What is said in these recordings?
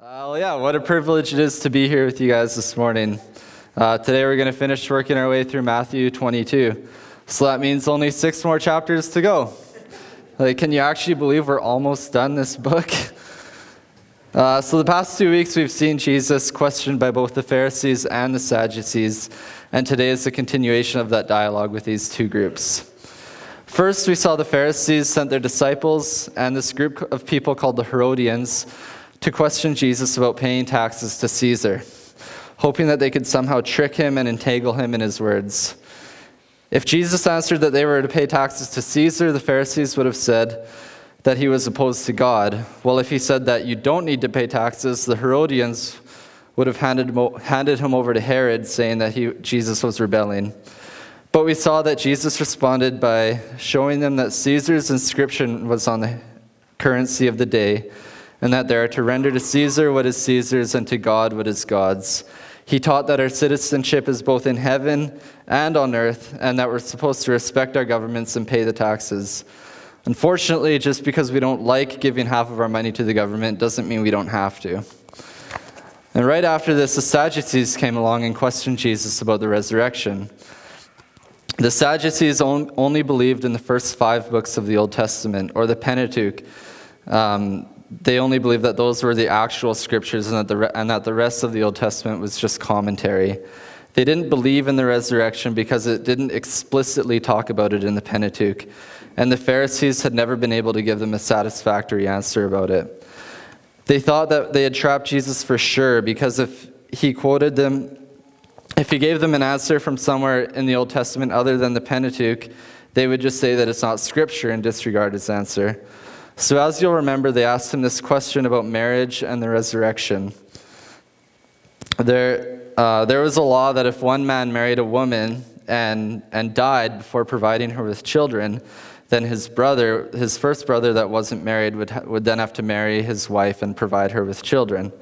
Yeah, what a privilege it is to be here with you guys this morning. Today we're going to finish working our way through Matthew 22. So that means only 6 more chapters to go. Can you actually believe we're almost done this book? So the past 2 weeks we've seen Jesus questioned by both the Pharisees and the Sadducees, and today is the continuation of that dialogue with these two groups. First, we saw the Pharisees sent their disciples and this group of people called the Herodians to question Jesus about paying taxes to Caesar, hoping that they could somehow trick him and entangle him in his words. If Jesus answered that they were to pay taxes to Caesar, the Pharisees would have said that he was opposed to God. Well, if he said that you don't need to pay taxes, the Herodians would have handed him over to Herod, saying that Jesus was rebelling. But we saw that Jesus responded by showing them that Caesar's inscription was on the currency of the day, and that they are to render to Caesar what is Caesar's and to God what is God's. He taught that our citizenship is both in heaven and on earth, and that we're supposed to respect our governments and pay the taxes. Unfortunately, just because we don't like giving half of our money to the government doesn't mean we don't have to. And right after this, the Sadducees came along and questioned Jesus about the resurrection. The Sadducees only believed in the first 5 books of the Old Testament, or the Pentateuch. They only believed that those were the actual scriptures and that the rest of the Old Testament was just commentary. They didn't believe in the resurrection because it didn't explicitly talk about it in the Pentateuch, and the Pharisees had never been able to give them a satisfactory answer about it. They thought that they had trapped Jesus for sure, because if he gave them an answer from somewhere in the Old Testament other than the Pentateuch, they would just say that it's not scripture and disregard his answer. So as you'll remember, they asked him this question about marriage and the resurrection. There was a law that if one man married a woman and died before providing her with children, then his first brother that wasn't married would then have to marry his wife and provide her with children.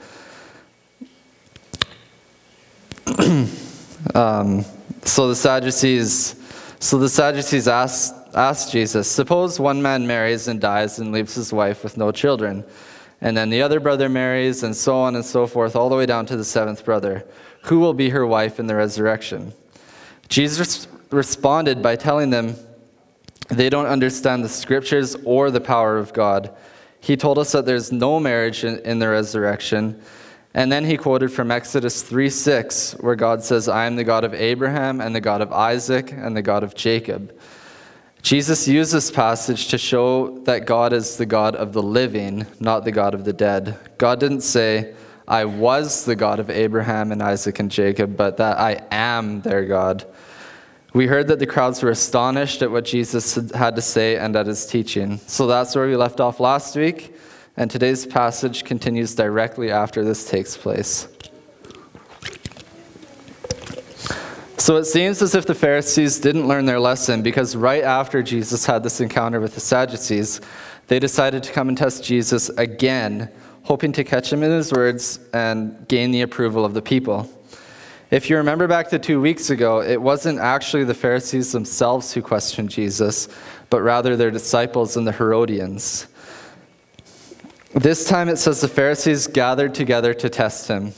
So the Sadducees asked Jesus, suppose one man marries and dies and leaves his wife with no children, and then the other brother marries, and so on and so forth, all the way down to the 7th brother. Who will be her wife in the resurrection? Jesus responded by telling them they don't understand the scriptures or the power of God. He told us that there's no marriage in the resurrection. And then he quoted from Exodus 3:6, where God says, I am the God of Abraham and the God of Isaac and the God of Jacob. Jesus used this passage to show that God is the God of the living, not the God of the dead. God didn't say, I was the God of Abraham and Isaac and Jacob, but that I am their God. We heard that the crowds were astonished at what Jesus had to say and at his teaching. So that's where we left off last week, and today's passage continues directly after this takes place. So it seems as if the Pharisees didn't learn their lesson, because right after Jesus had this encounter with the Sadducees, they decided to come and test Jesus again, hoping to catch him in his words and gain the approval of the people. If you remember back to 2 weeks ago, it wasn't actually the Pharisees themselves who questioned Jesus, but rather their disciples and the Herodians. This time it says the Pharisees gathered together to test him.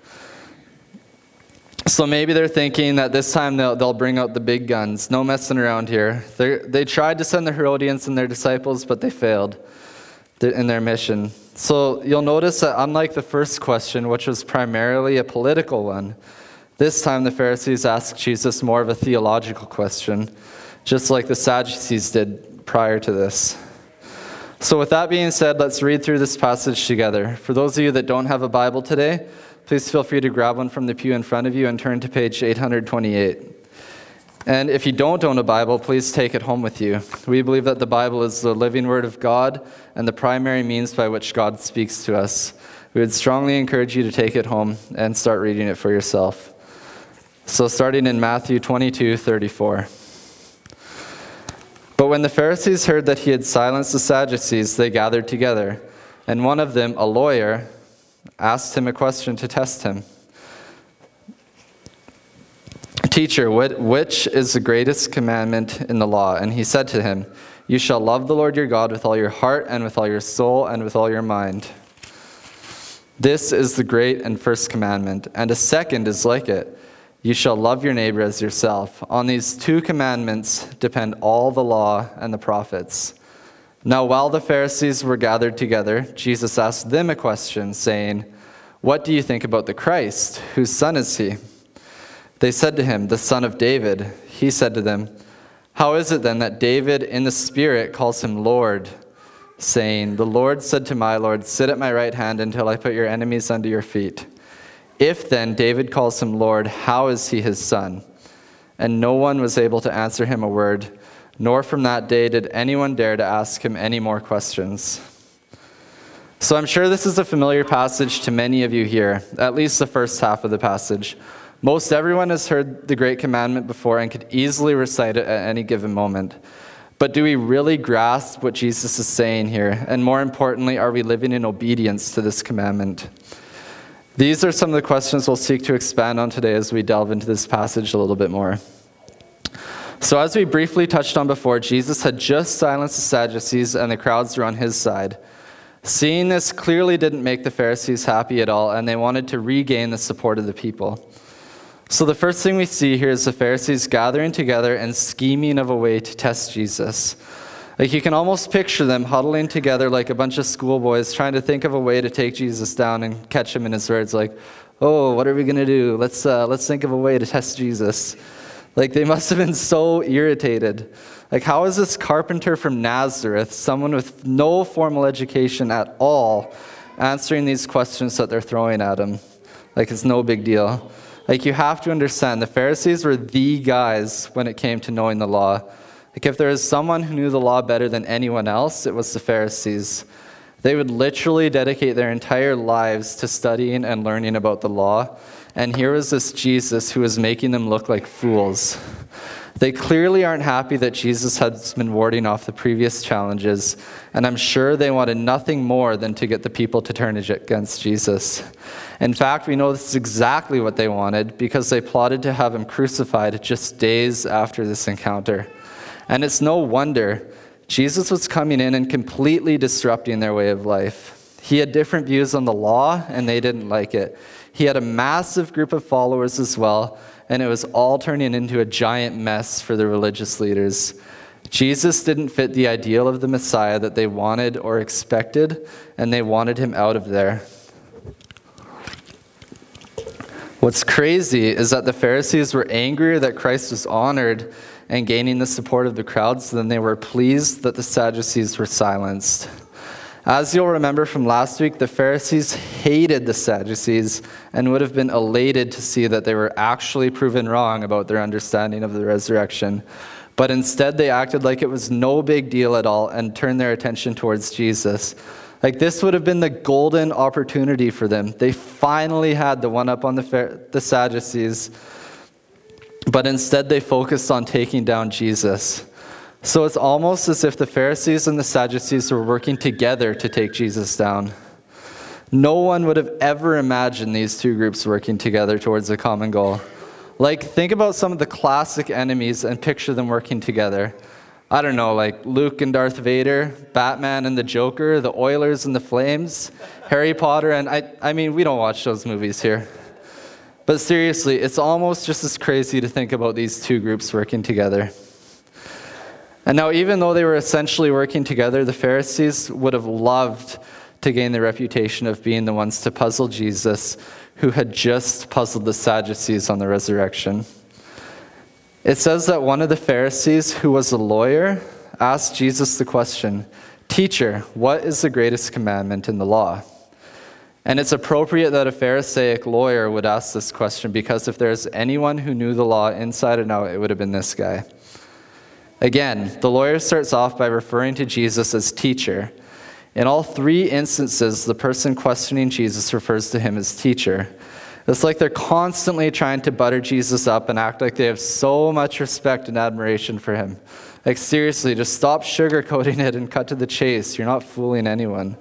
So maybe they're thinking that this time they'll bring out the big guns. No messing around here. They tried to send the Herodians and their disciples, but they failed in their mission. So you'll notice that unlike the first question, which was primarily a political one, this time the Pharisees asked Jesus more of a theological question, just like the Sadducees did prior to this. So with that being said, let's read through this passage together. For those of you that don't have a Bible today, please feel free to grab one from the pew in front of you and turn to page 828. And if you don't own a Bible, please take it home with you. We believe that the Bible is the living Word of God and the primary means by which God speaks to us. We would strongly encourage you to take it home and start reading it for yourself. So starting in Matthew 22:34. But when the Pharisees heard that he had silenced the Sadducees, they gathered together, and one of them, a lawyer, asked him a question to test him. Teacher, which is the greatest commandment in the law? And he said to him, you shall love the Lord your God with all your heart and with all your soul and with all your mind. This is the great and first commandment, and a second is like it. You shall love your neighbor as yourself. On these two commandments depend all the law and the prophets." Now, while the Pharisees were gathered together, Jesus asked them a question, saying, "What do you think about the Christ? Whose son is he?" They said to him, "The son of David." He said to them, "How is it then that David in the Spirit calls him Lord, saying, 'The Lord said to my Lord, sit at my right hand until I put your enemies under your feet'? If then David calls him Lord, how is he his son?" And no one was able to answer him a word, nor from that day did anyone dare to ask him any more questions. So I'm sure this is a familiar passage to many of you here, at least the first half of the passage. Most everyone has heard the Great Commandment before and could easily recite it at any given moment. But do we really grasp what Jesus is saying here? And more importantly, are we living in obedience to this commandment? These are some of the questions we'll seek to expand on today as we delve into this passage a little bit more. So as we briefly touched on before, Jesus had just silenced the Sadducees and the crowds were on his side. Seeing this clearly didn't make the Pharisees happy at all, and they wanted to regain the support of the people. So the first thing we see here is the Pharisees gathering together and scheming of a way to test Jesus. Like, you can almost picture them huddling together like a bunch of schoolboys trying to think of a way to take Jesus down and catch him in his words. Like, "Oh, what are we going to do? Let's think of a way to test Jesus." Like, they must have been so irritated. Like, how is this carpenter from Nazareth, someone with no formal education at all, answering these questions that they're throwing at him? Like, it's no big deal. Like, you have to understand, the Pharisees were the guys when it came to knowing the law. Like, if there was someone who knew the law better than anyone else, it was the Pharisees. They would literally dedicate their entire lives to studying and learning about the law. And here was this Jesus who was making them look like fools. They clearly aren't happy that Jesus has been warding off the previous challenges, and I'm sure they wanted nothing more than to get the people to turn against Jesus. In fact, we know this is exactly what they wanted because they plotted to have him crucified just days after this encounter. And it's no wonder. Jesus was coming in and completely disrupting their way of life. He had different views on the law, and they didn't like it. He had a massive group of followers as well, and it was all turning into a giant mess for the religious leaders. Jesus didn't fit the ideal of the Messiah that they wanted or expected, and they wanted him out of there. What's crazy is that the Pharisees were angrier that Christ was honored and gaining the support of the crowds than they were pleased that the Sadducees were silenced. As you'll remember from last week, the Pharisees hated the Sadducees and would have been elated to see that they were actually proven wrong about their understanding of the resurrection. But instead, they acted like it was no big deal at all and turned their attention towards Jesus. Like, this would have been the golden opportunity for them. They finally had the one up on the Sadducees, but instead they focused on taking down Jesus. So it's almost as if the Pharisees and the Sadducees were working together to take Jesus down. No one would have ever imagined these two groups working together towards a common goal. Like, think about some of the classic enemies and picture them working together. I don't know, like Luke and Darth Vader, Batman and the Joker, the Oilers and the Flames, Harry Potter, and I mean, we don't watch those movies here. But seriously, it's almost just as crazy to think about these two groups working together. And now, even though they were essentially working together, the Pharisees would have loved to gain the reputation of being the ones to puzzle Jesus, who had just puzzled the Sadducees on the resurrection. It says that one of the Pharisees, who was a lawyer, asked Jesus the question, "Teacher, what is the greatest commandment in the law?" And it's appropriate that a Pharisaic lawyer would ask this question, because if there's anyone who knew the law inside and out, it would have been this guy. Again, the lawyer starts off by referring to Jesus as teacher. In all three instances, the person questioning Jesus refers to him as teacher. It's like they're constantly trying to butter Jesus up and act like they have so much respect and admiration for him. Like, seriously, just stop sugarcoating it and cut to the chase. You're not fooling anyone.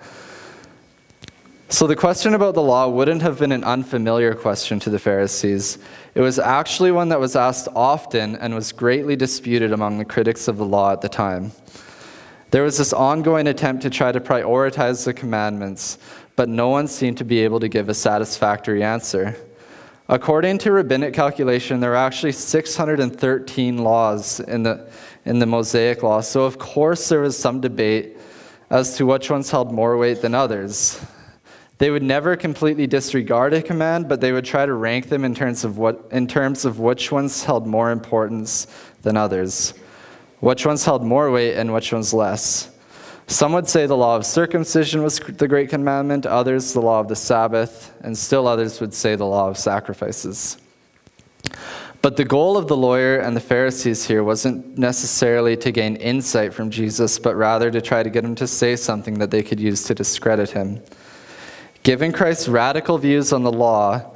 So the question about the law wouldn't have been an unfamiliar question to the Pharisees. It was actually one that was asked often and was greatly disputed among the critics of the law at the time. There was this ongoing attempt to try to prioritize the commandments, but no one seemed to be able to give a satisfactory answer. According to rabbinic calculation, there are actually 613 laws in the Mosaic Law, so of course there was some debate as to which ones held more weight than others. They would never completely disregard a command, but they would try to rank them in terms of which ones held more importance than others, which ones held more weight and which ones less. Some would say the law of circumcision was the great commandment, others the law of the Sabbath, and still others would say the law of sacrifices. But the goal of the lawyer and the Pharisees here wasn't necessarily to gain insight from Jesus, but rather to try to get him to say something that they could use to discredit him. Given Christ's radical views on the law,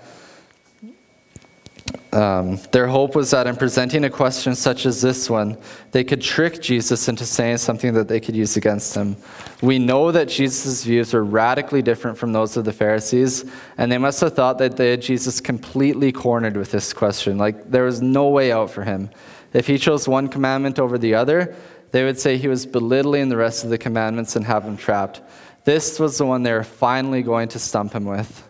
their hope was that in presenting a question such as this one, they could trick Jesus into saying something that they could use against him. We know that Jesus' views were radically different from those of the Pharisees, and they must have thought that they had Jesus completely cornered with this question. Like, there was no way out for him. If he chose one commandment over the other, they would say he was belittling the rest of the commandments and have him trapped. This was the one they were finally going to stump him with.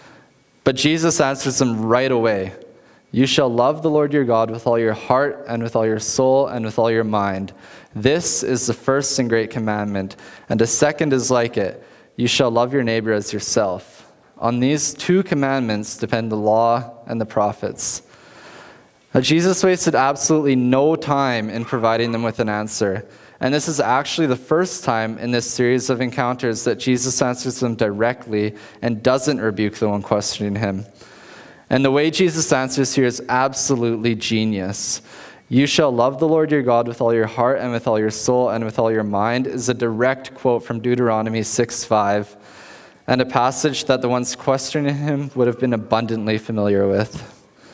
But Jesus answers them right away. You shall love the Lord your God with all your heart and with all your soul and with all your mind. This is the first and great commandment, and a second is like it. You shall love your neighbor as yourself. On these two commandments depend the law and the prophets. Now, Jesus wasted absolutely no time in providing them with an answer. And this is actually the first time in this series of encounters that Jesus answers them directly and doesn't rebuke the one questioning him. And the way Jesus answers here is absolutely genius. You shall love the Lord your God with all your heart and with all your soul and with all your mind is a direct quote from Deuteronomy 6:5, and a passage that the ones questioning him would have been abundantly familiar with.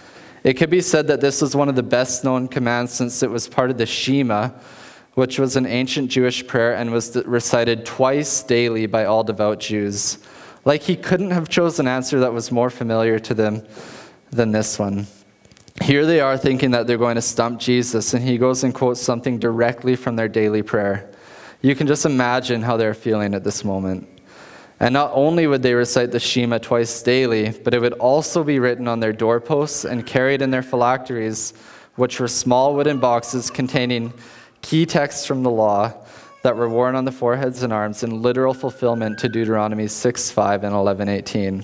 It could be said that this was one of the best known commands since it was part of the Shema, which was an ancient Jewish prayer and was recited twice daily by all devout Jews. Like, he couldn't have chosen an answer that was more familiar to them than this one. Here they are thinking that they're going to stump Jesus, and he goes and quotes something directly from their daily prayer. You can just imagine how they're feeling at this moment. And not only would they recite the Shema twice daily, but it would also be written on their doorposts and carried in their phylacteries, which were small wooden boxes containing key texts from the law that were worn on the foreheads and arms in literal fulfillment to Deuteronomy 6:5 and 11:18.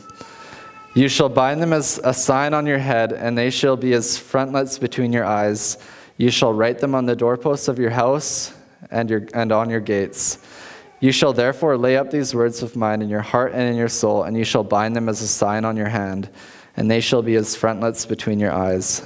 You shall bind them as a sign on your head, and they shall be as frontlets between your eyes. You shall write them on the doorposts of your house and on your gates. You shall therefore lay up these words of mine in your heart and in your soul, and you shall bind them as a sign on your hand, and they shall be as frontlets between your eyes.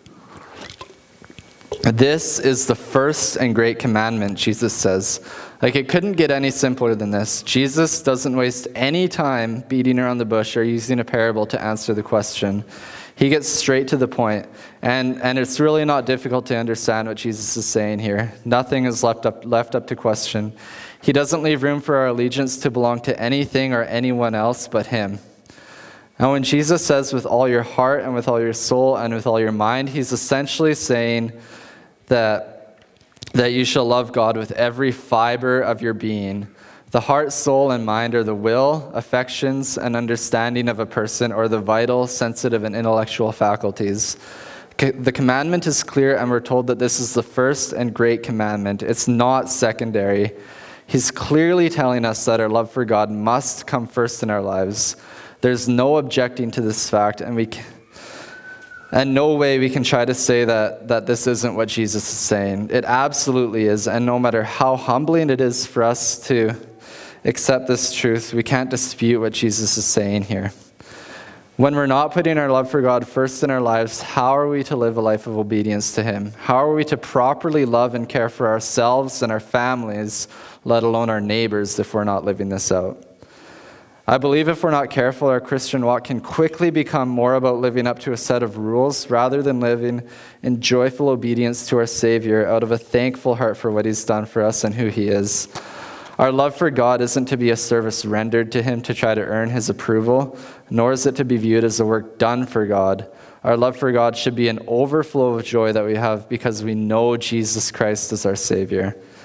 This is the first and great commandment, Jesus says. Like, it couldn't get any simpler than this. Jesus doesn't waste any time beating around the bush or using a parable to answer the question. He gets straight to the point, and it's really not difficult to understand what Jesus is saying here. Nothing is left up to question. He doesn't leave room for our allegiance to belong to anything or anyone else but him. Now, when Jesus says with all your heart and with all your soul and with all your mind, he's essentially saying that you shall love God with every fiber of your being. The heart, soul, and mind are the will, affections, and understanding of a person, or the vital, sensitive, and intellectual faculties. The commandment is clear, and we're told that this is the first and great commandment. It's not secondary. He's clearly telling us that our love for God must come first in our lives. There's no objecting to this fact, and no way we can try to say that this isn't what Jesus is saying. It absolutely is, and no matter how humbling it is for us to accept this truth, we can't dispute what Jesus is saying here. When we're not putting our love for God first in our lives, how are we to live a life of obedience to him? How are we to properly love and care for ourselves and our families, let alone our neighbors, if we're not living this out? I believe if we're not careful, our Christian walk can quickly become more about living up to a set of rules rather than living in joyful obedience to our Savior out of a thankful heart for what he's done for us and who he is. Our love for God isn't to be a service rendered to him to try to earn his approval, nor is it to be viewed as a work done for God. Our love for God should be an overflow of joy that we have because we know Jesus Christ is our Savior.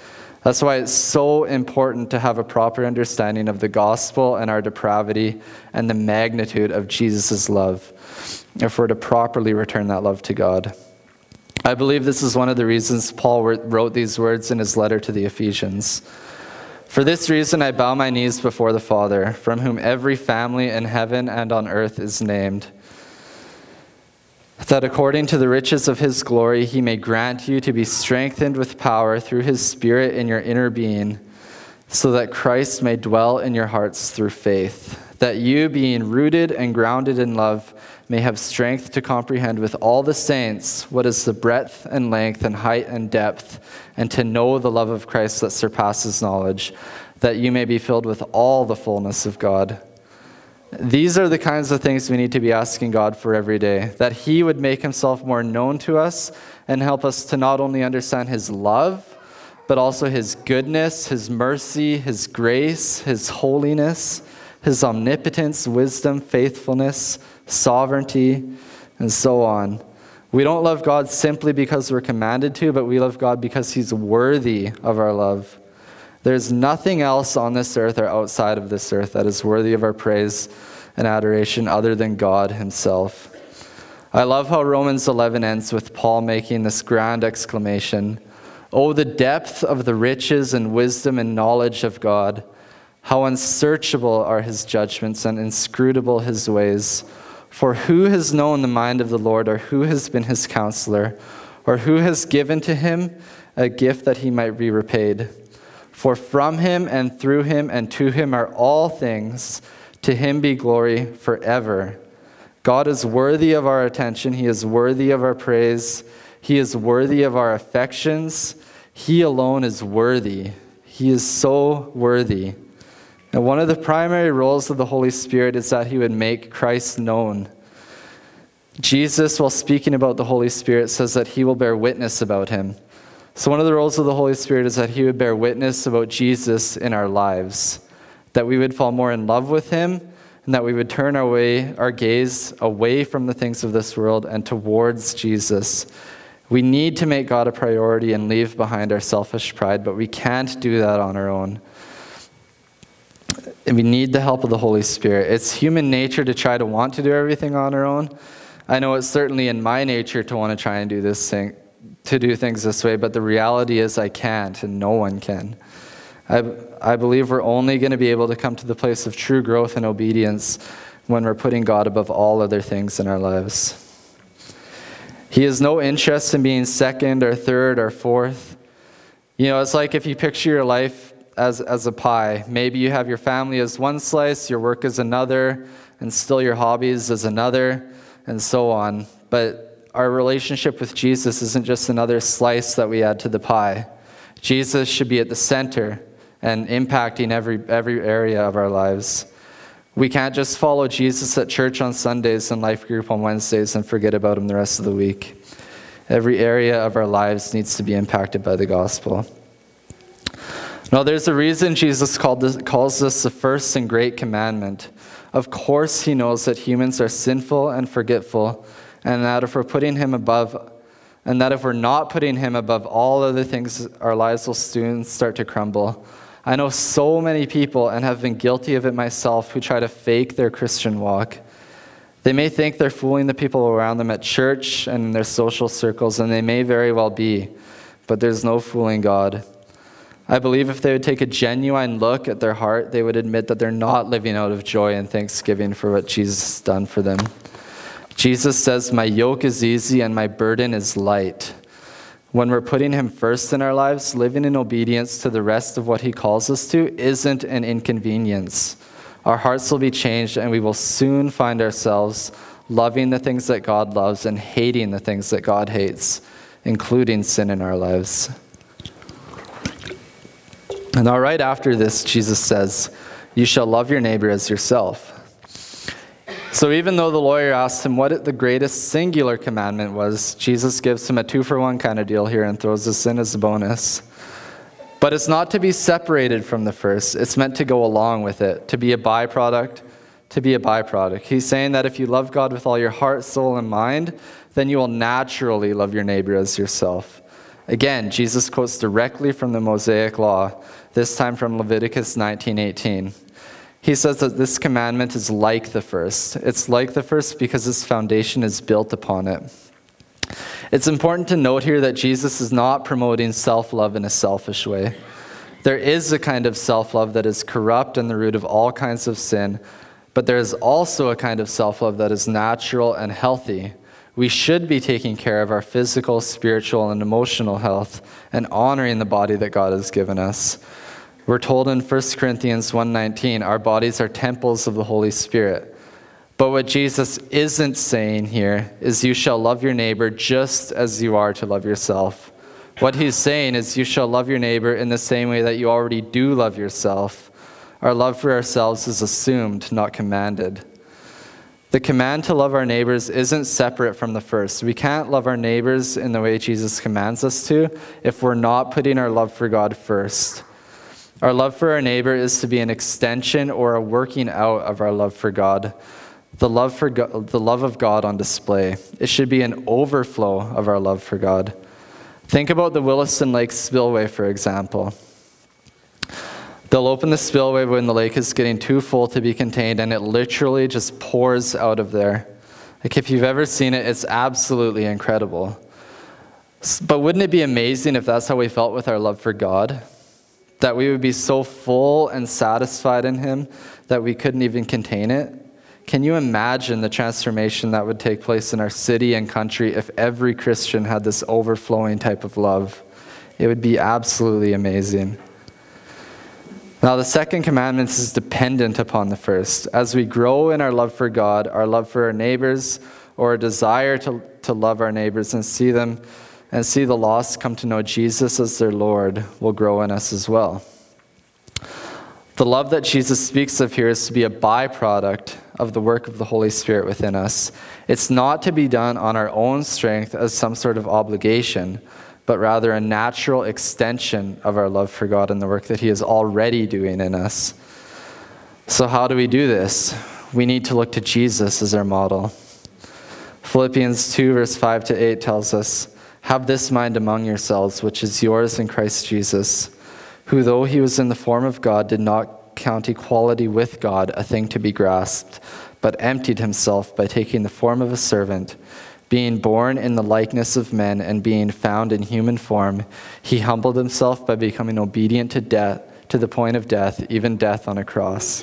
That's why it's so important to have a proper understanding of the gospel and our depravity and the magnitude of Jesus' love, if we're to properly return that love to God. I believe this is one of the reasons Paul wrote these words in his letter to the Ephesians. For this reason I bow my knees before the Father, from whom every family in heaven and on earth is named, that according to the riches of his glory he may grant you to be strengthened with power through his Spirit in your inner being, so that Christ may dwell in your hearts through faith, that you, being rooted and grounded in love, may have strength to comprehend with all the saints what is the breadth and length and height and depth, and to know the love of Christ that surpasses knowledge, that you may be filled with all the fullness of God. These are the kinds of things we need to be asking God for every day, that he would make himself more known to us and help us to not only understand his love, but also his goodness, his mercy, his grace, his holiness, his omnipotence, wisdom, faithfulness, sovereignty, and so on. We don't love God simply because we're commanded to, but we love God because he's worthy of our love. There's nothing else on this earth or outside of this earth that is worthy of our praise and adoration other than God himself. I love how Romans 11 ends with Paul making this grand exclamation, "Oh, the depth of the riches and wisdom and knowledge of God! How unsearchable are his judgments and inscrutable his ways! For who has known the mind of the Lord, or who has been his counselor, or who has given to him a gift that he might be repaid? For from him and through him and to him are all things. To him be glory forever." God is worthy of our attention. He is worthy of our praise. He is worthy of our affections. He alone is worthy. He is so worthy. And one of the primary roles of the Holy Spirit is that he would make Christ known. Jesus, while speaking about the Holy Spirit, says that he will bear witness about him. So one of the roles of the Holy Spirit is that he would bear witness about Jesus in our lives, that we would fall more in love with him, and that we would turn our gaze away from the things of this world and towards Jesus. We need to make God a priority and leave behind our selfish pride, but we can't do that on our own. And we need the help of the Holy Spirit. It's human nature to try to want to do everything on our own. I know it's certainly in my nature to want to try and do things this way, but the reality is I can't, and no one can. I believe we're only going to be able to come to the place of true growth and obedience when we're putting God above all other things in our lives. He has no interest in being second or third or fourth. You know, it's like if you picture your life as a pie. Maybe you have your family as one slice, your work as another, and still your hobbies as another, and so on. But our relationship with Jesus isn't just another slice that we add to the pie. Jesus should be at the center and impacting every area of our lives. We can't just follow Jesus at church on Sundays and life group on Wednesdays and forget about him the rest of the week. Every area of our lives needs to be impacted by the gospel. Now, there's a reason Jesus calls this the first and great commandment. Of course, he knows that humans are sinful and forgetful, and that if we're not putting him above all other things, our lives will soon start to crumble. I know so many people, and have been guilty of it myself, who try to fake their Christian walk. They may think they're fooling the people around them at church and in their social circles, and they may very well be, but there's no fooling God. I believe if they would take a genuine look at their heart, they would admit that they're not living out of joy and thanksgiving for what Jesus has done for them. Jesus says, "My yoke is easy and my burden is light." When we're putting him first in our lives, living in obedience to the rest of what he calls us to isn't an inconvenience. Our hearts will be changed, and we will soon find ourselves loving the things that God loves and hating the things that God hates, including sin in our lives. And now right after this, Jesus says, "You shall love your neighbor as yourself." So even though the lawyer asked him what the greatest singular commandment was, Jesus gives him a 2-for-1 kind of deal here and throws this in as a bonus. But it's not to be separated from the first. It's meant to go along with it, to be a byproduct. He's saying that if you love God with all your heart, soul, and mind, then you will naturally love your neighbor as yourself. Again, Jesus quotes directly from the Mosaic Law, this time from Leviticus 19:18. He says that this commandment is like the first. It's like the first because its foundation is built upon it. It's important to note here that Jesus is not promoting self-love in a selfish way. There is a kind of self-love that is corrupt and the root of all kinds of sin, but there is also a kind of self-love that is natural and healthy. We should be taking care of our physical, spiritual, and emotional health and honoring the body that God has given us. We're told in 1 Corinthians 1:19, our bodies are temples of the Holy Spirit. But what Jesus isn't saying here is you shall love your neighbor just as you are to love yourself. What he's saying is you shall love your neighbor in the same way that you already do love yourself. Our love for ourselves is assumed, not commanded. The command to love our neighbors isn't separate from the first. We can't love our neighbors in the way Jesus commands us to if we're not putting our love for God first. Our love for our neighbor is to be an extension or a working out of our love for God. The love of God on display. It should be an overflow of our love for God. Think about the Williston Lake spillway, for example. They'll open the spillway when the lake is getting too full to be contained, and it literally just pours out of there. Like, if you've ever seen it, it's absolutely incredible. But wouldn't it be amazing if that's how we felt with our love for God? That we would be so full and satisfied in Him that we couldn't even contain it? Can you imagine the transformation that would take place in our city and country if every Christian had this overflowing type of love? It would be absolutely amazing. Now, the second commandment is dependent upon the first. As we grow in our love for God, our love for our neighbors, or a desire to love our neighbors and see them and see the lost come to know Jesus as their Lord will grow in us as well. The love that Jesus speaks of here is to be a byproduct of the work of the Holy Spirit within us. It's not to be done on our own strength as some sort of obligation, but rather a natural extension of our love for God and the work that He is already doing in us. So how do we do this? We need to look to Jesus as our model. Philippians 2, verse 5 to 8 tells us, "Have this mind among yourselves, which is yours in Christ Jesus, who though He was in the form of God, did not count equality with God a thing to be grasped, but emptied Himself by taking the form of a servant. Being born in the likeness of men and being found in human form, He humbled Himself by becoming obedient to death, to the point of death, even death on a cross."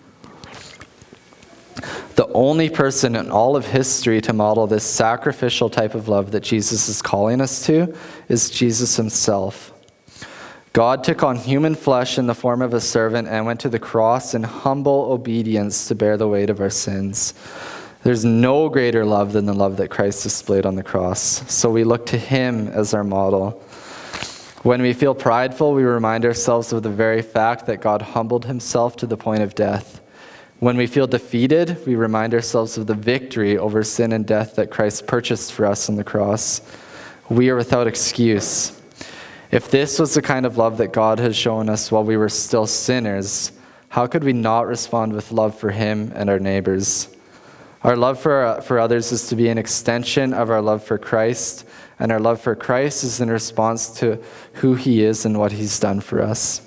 The only person in all of history to model this sacrificial type of love that Jesus is calling us to is Jesus Himself. God took on human flesh in the form of a servant and went to the cross in humble obedience to bear the weight of our sins. There's no greater love than the love that Christ displayed on the cross. So we look to Him as our model. When we feel prideful, we remind ourselves of the very fact that God humbled Himself to the point of death. When we feel defeated, we remind ourselves of the victory over sin and death that Christ purchased for us on the cross. We are without excuse. If this was the kind of love that God has shown us while we were still sinners, how could we not respond with love for Him and our neighbors? Our love for others is to be an extension of our love for Christ, and our love for Christ is in response to who He is and what He's done for us.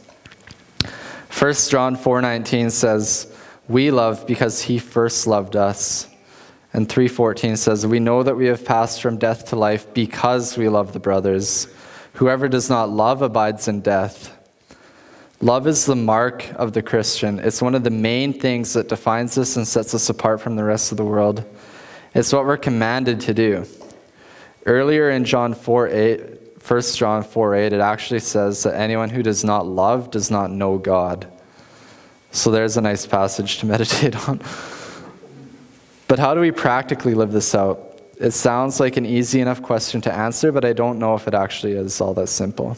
1 John 4:19 says, "We love because He first loved us." And 3:14 says, "We know that we have passed from death to life because we love the brothers. Whoever does not love abides in death." Love is the mark of the Christian. It's one of the main things that defines us and sets us apart from the rest of the world. It's what we're commanded to do. Earlier in 1 John 4:8, it actually says that anyone who does not love does not know God. So there's a nice passage to meditate on. But how do we practically live this out? It sounds like an easy enough question to answer, but I don't know if it actually is all that simple.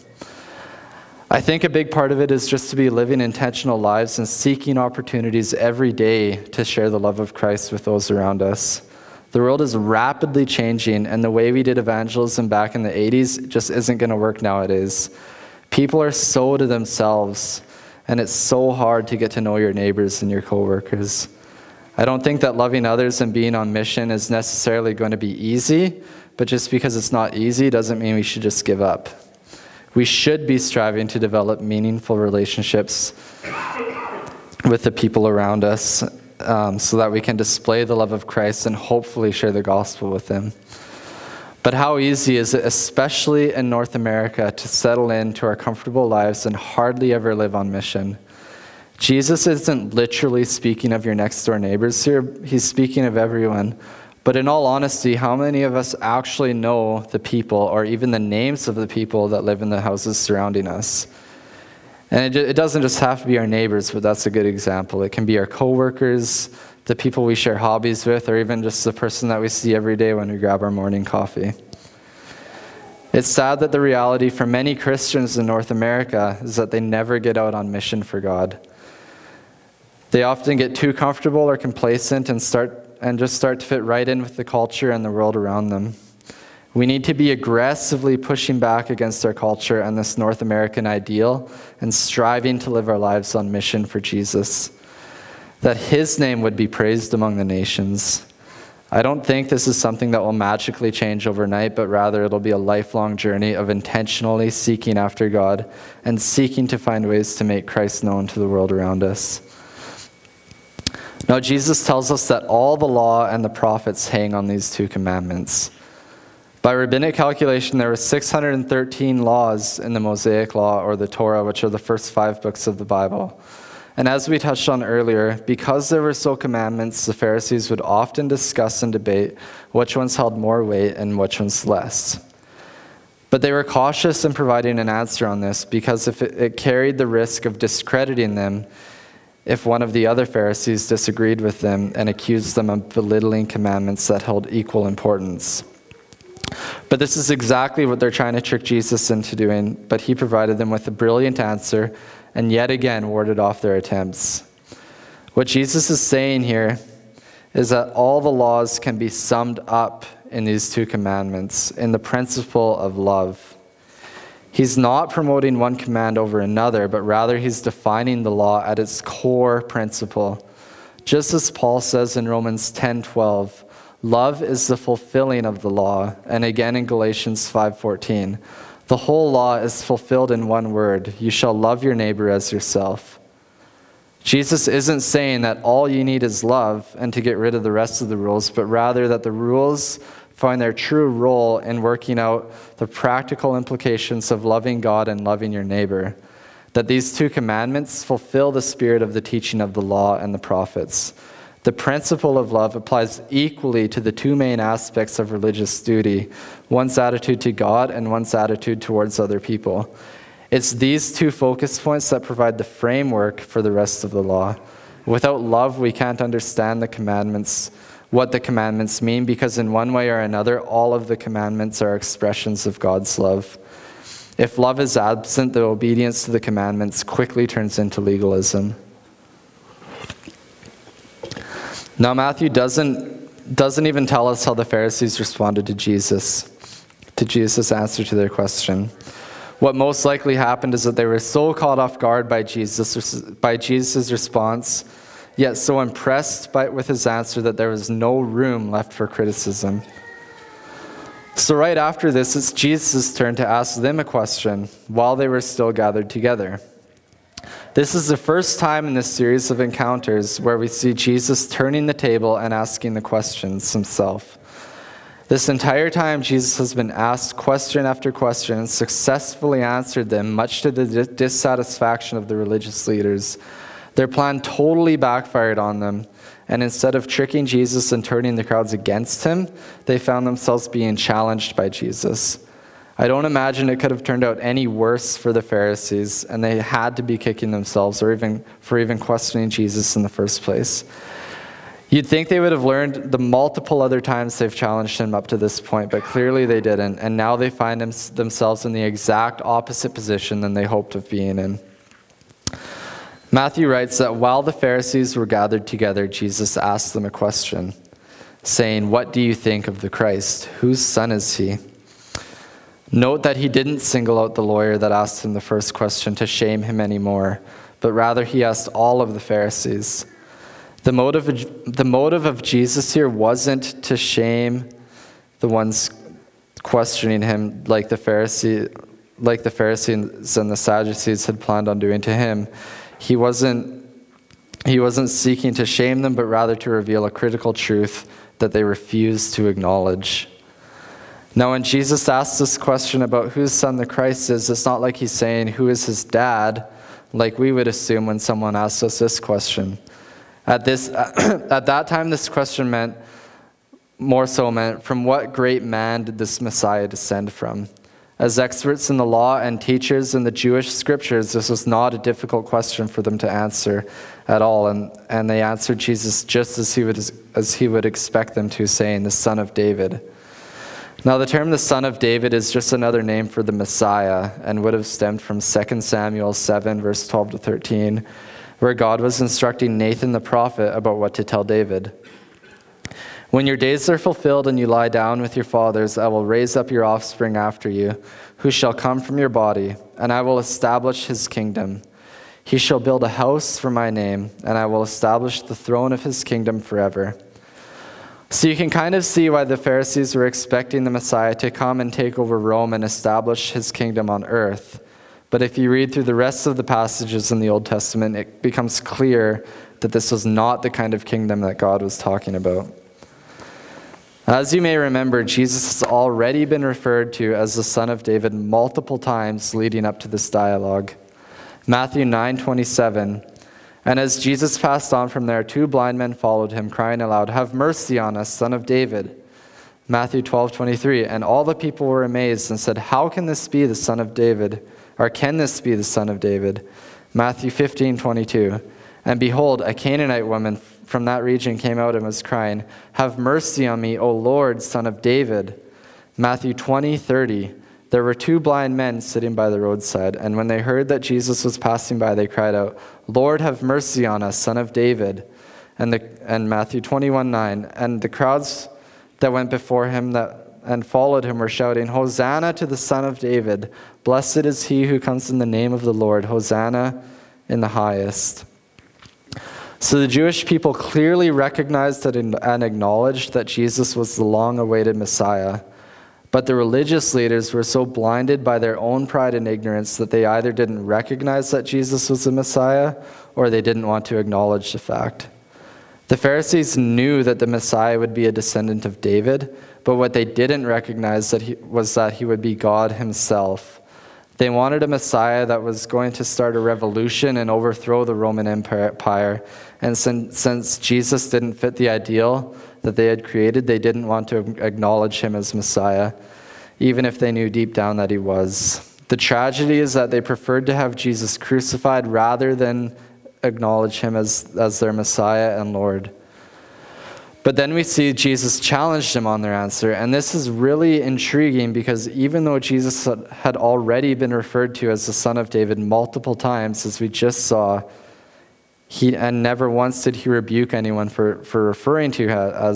I think a big part of it is just to be living intentional lives and seeking opportunities every day to share the love of Christ with those around us. The world is rapidly changing, and the way we did evangelism back in the 80s just isn't going to work nowadays. People are so to themselves, and it's so hard to get to know your neighbors and your coworkers. I don't think that loving others and being on mission is necessarily going to be easy, but just because it's not easy doesn't mean we should just give up. We should be striving to develop meaningful relationships with the people around us so that we can display the love of Christ and hopefully share the gospel with them. But how easy is it, especially in North America, to settle into our comfortable lives and hardly ever live on mission? Jesus isn't literally speaking of your next door neighbors here. He's speaking of everyone. But in all honesty, how many of us actually know the people or even the names of the people that live in the houses surrounding us? And it doesn't just have to be our neighbors, but that's a good example. It can be our coworkers, the people we share hobbies with, or even just the person that we see every day when we grab our morning coffee. It's sad that the reality for many Christians in North America is that they never get out on mission for God. They often get too comfortable or complacent and just start to fit right in with the culture and the world around them. We need to be aggressively pushing back against our culture and this North American ideal and striving to live our lives on mission for Jesus, that his name would be praised among the nations. I don't think this is something that will magically change overnight, but rather it'll be a lifelong journey of intentionally seeking after God and seeking to find ways to make Christ known to the world around us. Now, Jesus tells us that all the law and the prophets hang on these two commandments. By rabbinic calculation, there were 613 laws in the Mosaic Law, or the Torah, which are the first 5 books of the Bible. And as we touched on earlier, because there were so commandments, the Pharisees would often discuss and debate which ones held more weight and which ones less. But they were cautious in providing an answer on this because if it carried the risk of discrediting them if one of the other Pharisees disagreed with them and accused them of belittling commandments that held equal importance. But this is exactly what they're trying to trick Jesus into doing, but he provided them with a brilliant answer and yet again warded off their attempts. What Jesus is saying here is that all the laws can be summed up in these two commandments, in the principle of love. He's not promoting one command over another, but rather he's defining the law at its core principle. Just as Paul says in Romans 10:12, love is the fulfilling of the law, and again in Galatians 5:14, the whole law is fulfilled in one word: you shall love your neighbor as yourself. Jesus isn't saying that all you need is love and to get rid of the rest of the rules, but rather that the rules find their true role in working out the practical implications of loving God and loving your neighbor. That these two commandments fulfill the spirit of the teaching of the law and the prophets. The principle of love applies equally to the two main aspects of religious duty, one's attitude to God and one's attitude towards other people. It's these two focus points that provide the framework for the rest of the law. Without love, we can't understand the commandments, what the commandments mean, because in one way or another, all of the commandments are expressions of God's love. If love is absent, the obedience to the commandments quickly turns into legalism. Now, Matthew doesn't even tell us how the Pharisees responded to Jesus' answer to their question. What most likely happened is that they were so caught off guard by Jesus' response, yet so impressed with his answer that there was no room left for criticism. So right after this, it's Jesus' turn to ask them a question while they were still gathered together. This is the first time in this series of encounters where we see Jesus turning the table and asking the questions himself. This entire time, Jesus has been asked question after question and successfully answered them, much to the dissatisfaction of the religious leaders. Their plan totally backfired on them, and instead of tricking Jesus and turning the crowds against him, they found themselves being challenged by Jesus. I don't imagine it could have turned out any worse for the Pharisees, and they had to be kicking themselves for even questioning Jesus in the first place. You'd think they would have learned the multiple other times they've challenged him up to this point, but clearly they didn't, and now they find themselves in the exact opposite position than they hoped of being in. Matthew writes that while the Pharisees were gathered together, Jesus asked them a question, saying, "What do you think of the Christ? Whose son is he?" Note that he didn't single out the lawyer that asked him the first question to shame him anymore, but rather he asked all of the Pharisees. The motive of Jesus here wasn't to shame the ones questioning him like the Pharisees and the Sadducees had planned on doing to him. He wasn't seeking to shame them, but rather to reveal a critical truth that they refused to acknowledge. Now, when Jesus asks this question about whose son the Christ is, it's not like he's saying who is his dad, like we would assume when someone asks us this question. At that time, this question meant from what great man did this Messiah descend from? As experts in the law and teachers in the Jewish scriptures, this was not a difficult question for them to answer at all, and they answered Jesus just as he would expect them to, saying, the Son of David. Now, the term the Son of David is just another name for the Messiah and would have stemmed from 2 Samuel 7, verse 12 to 13, where God was instructing Nathan the prophet about what to tell David. When your days are fulfilled and you lie down with your fathers, I will raise up your offspring after you, who shall come from your body, and I will establish his kingdom. He shall build a house for my name, and I will establish the throne of his kingdom forever. So you can kind of see why the Pharisees were expecting the Messiah to come and take over Rome and establish his kingdom on earth. But if you read through the rest of the passages in the Old Testament, it becomes clear that this was not the kind of kingdom that God was talking about. As you may remember, Jesus has already been referred to as the Son of David multiple times leading up to this dialogue. Matthew 9:27, and as Jesus passed on from there, 2 blind men followed him, crying aloud, "Have mercy on us, Son of David." Matthew 12:23, and all the people were amazed and said, "How can this be the Son of David? Or can this be the Son of David?" Matthew 15:22, and behold, a Canaanite woman from that region came out and was crying, "Have mercy on me, O Lord, Son of David." Matthew 20:30, there were 2 blind men sitting by the roadside, and when they heard that Jesus was passing by, they cried out, "Lord, have mercy on us, Son of David." And Matthew 21:9, and the crowds that went before him and followed him were shouting, "Hosanna to the Son of David. Blessed is he who comes in the name of the Lord. Hosanna in the highest." So the Jewish people clearly recognized and acknowledged that Jesus was the long-awaited Messiah. But the religious leaders were so blinded by their own pride and ignorance that they either didn't recognize that Jesus was the Messiah or they didn't want to acknowledge the fact. The Pharisees knew that the Messiah would be a descendant of David, but what they didn't recognize was that he would be God himself. They wanted a Messiah that was going to start a revolution and overthrow the Roman Empire. And since Jesus didn't fit the ideal that they had created, they didn't want to acknowledge him as Messiah, even if they knew deep down that he was. The tragedy is that they preferred to have Jesus crucified rather than acknowledge him as their Messiah and Lord. But then we see Jesus challenged him on their answer, and this is really intriguing because even though Jesus had already been referred to as the Son of David multiple times, as we just saw, and never once did he rebuke anyone for referring to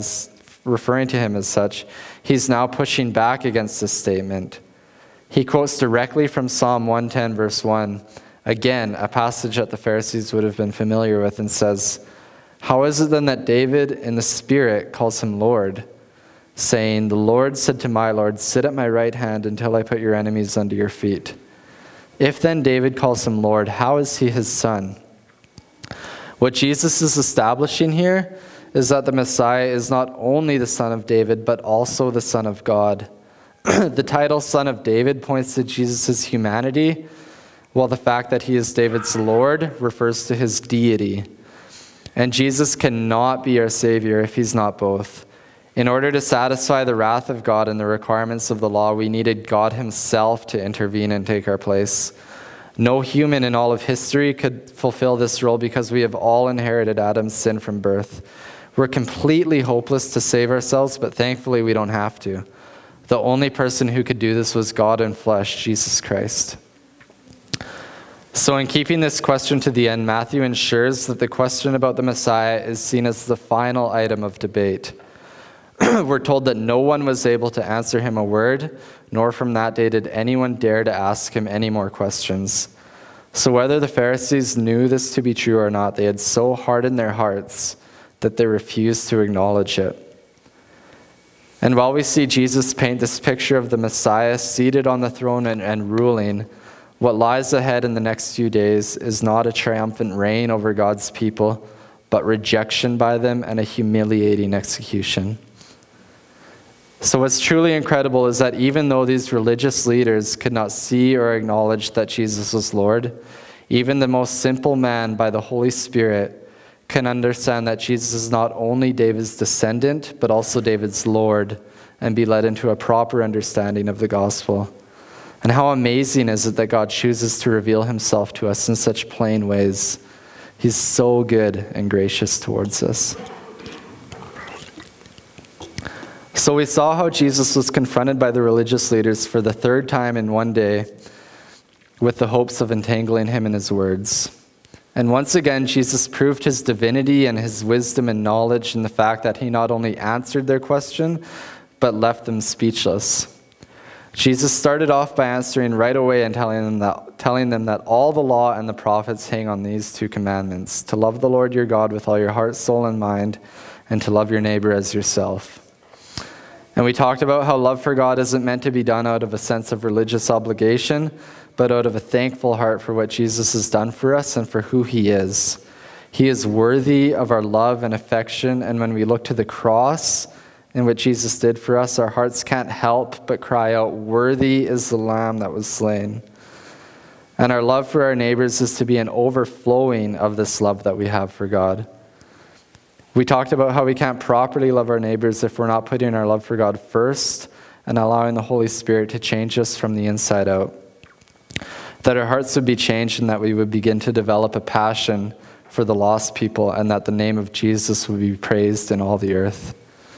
him as such, he's now pushing back against this statement. He quotes directly from Psalm 110, verse 1, again, a passage that the Pharisees would have been familiar with, and says, "How is it then that David in the Spirit calls him Lord, saying, 'The Lord said to my Lord, sit at my right hand until I put your enemies under your feet'? If then David calls him Lord, how is he his son?" What Jesus is establishing here is that the Messiah is not only the Son of David, but also the Son of God. The title Son of David points to Jesus' humanity, while the fact that he is David's Lord refers to his deity. And Jesus cannot be our Savior if he's not both. In order to satisfy the wrath of God and the requirements of the law, we needed God himself to intervene and take our place. No human in all of history could fulfill this role because we have all inherited Adam's sin from birth. We're completely hopeless to save ourselves, but thankfully we don't have to. The only person who could do this was God in flesh, Jesus Christ. So in keeping this question to the end, Matthew ensures that the question about the Messiah is seen as the final item of debate. We're told that no one was able to answer him a word, nor from that day did anyone dare to ask him any more questions. So whether the Pharisees knew this to be true or not, they had so hardened their hearts that they refused to acknowledge it. And while we see Jesus paint this picture of the Messiah seated on the throne and ruling, what lies ahead in the next few days is not a triumphant reign over God's people, but rejection by them and a humiliating execution. So what's truly incredible is that even though these religious leaders could not see or acknowledge that Jesus was Lord, even the most simple man by the Holy Spirit can understand that Jesus is not only David's descendant, but also David's Lord, and be led into a proper understanding of the gospel. And how amazing is it that God chooses to reveal himself to us in such plain ways. He's so good and gracious towards us. So we saw how Jesus was confronted by the religious leaders for the third time in one day with the hopes of entangling him in his words. And once again, Jesus proved his divinity and his wisdom and knowledge in the fact that he not only answered their question, but left them speechless. Jesus started off by answering right away and telling them that all the law and the prophets hang on these two commandments: to love the Lord your God with all your heart, soul, and mind, and to love your neighbor as yourself. And we talked about how love for God isn't meant to be done out of a sense of religious obligation, but out of a thankful heart for what Jesus has done for us and for who he is. He is worthy of our love and affection, and when we look to the cross and what Jesus did for us, our hearts can't help but cry out, "Worthy is the Lamb that was slain." And our love for our neighbors is to be an overflowing of this love that we have for God. We talked about how we can't properly love our neighbors if we're not putting our love for God first and allowing the Holy Spirit to change us from the inside out. That our hearts would be changed and that we would begin to develop a passion for the lost people, and that the name of Jesus would be praised in all the earth.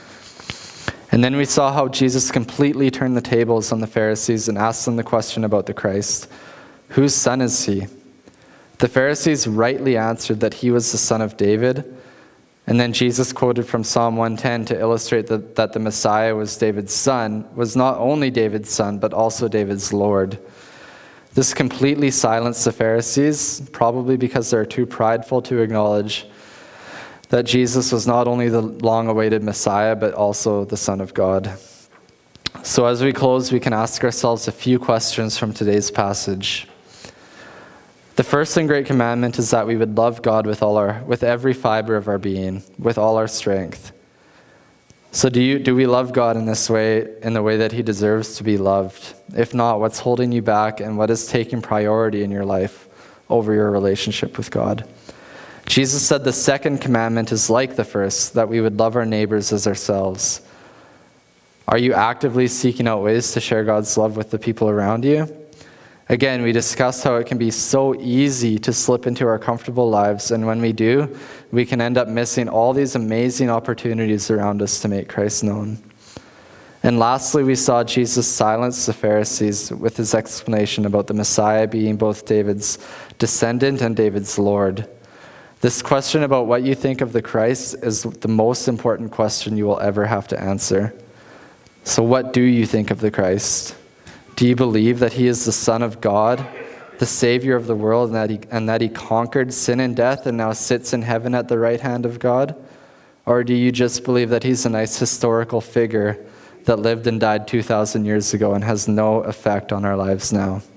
And then we saw how Jesus completely turned the tables on the Pharisees and asked them the question about the Christ. Whose son is he? The Pharisees rightly answered that he was the son of David. And then Jesus quoted from Psalm 110 to illustrate that the Messiah was David's son, was not only David's son, but also David's Lord. This completely silenced the Pharisees, probably because they're too prideful to acknowledge that Jesus was not only the long-awaited Messiah, but also the Son of God. So as we close, we can ask ourselves a few questions from today's passage. The first and great commandment is that we would love God with every fiber of our being, with all our strength. So do we love God in this way, in the way that he deserves to be loved? If not, what's holding you back, and what is taking priority in your life over your relationship with God? Jesus said the second commandment is like the first, that we would love our neighbors as ourselves. Are you actively seeking out ways to share God's love with the people around you? Again, we discussed how it can be so easy to slip into our comfortable lives, and when we do, we can end up missing all these amazing opportunities around us to make Christ known. And lastly, we saw Jesus silence the Pharisees with his explanation about the Messiah being both David's descendant and David's Lord. This question about what you think of the Christ is the most important question you will ever have to answer. So what do you think of the Christ? Do you believe that he is the Son of God, the Savior of the world, and that he conquered sin and death and now sits in heaven at the right hand of God? Or do you just believe that he's a nice historical figure that lived and died 2,000 years ago and has no effect on our lives now?